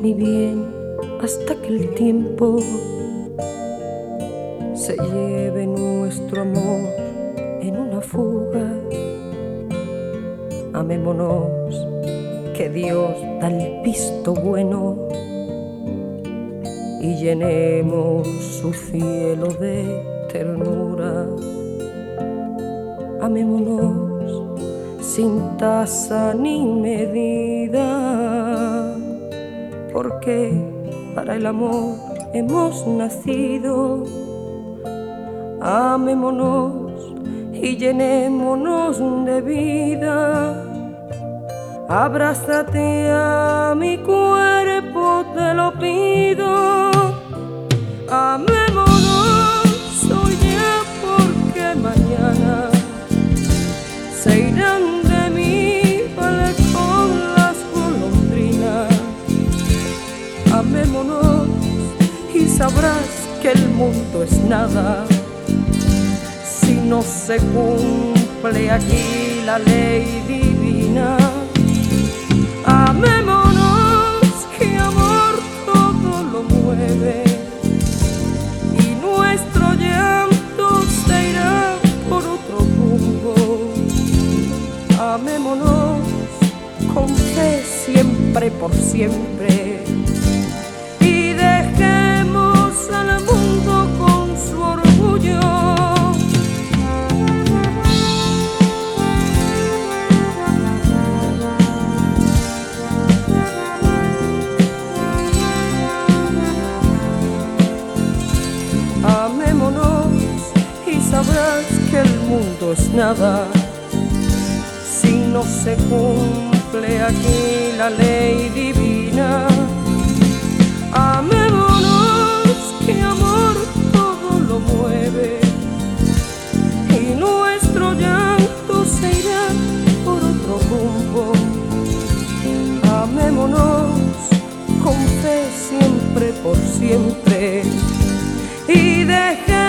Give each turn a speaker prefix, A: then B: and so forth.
A: mi bien, hasta que el tiempo se lleve nuestro amor en una fuga. Amémonos, que Dios da el visto bueno, y llenemos su cielo de ternura. Amémonos sin tasa ni medida, porque para el amor hemos nacido. Amémonos y llenémonos de vida. Abrázate a mi cuerpo, te lo pido. Amémonos hoy ya, porque mañana se irán de mi balcón las golondrinas. Amémonos y sabrás que el mundo es nada si no se cumple aquí la ley divina. Amémonos, que amor todo lo mueve, y nuestro llanto se irá por otro rumbo. Amémonos con fe siempre por siempre, y dejemos al mundo con su orgullo. Amémonos y sabrás que el mundo es nada si no se cumple aquí la ley divina. Amémonos, que amor todo lo mueve, y nuestro llanto se irá por otro rumbo. Amémonos con fe siempre por siempre, y dejemos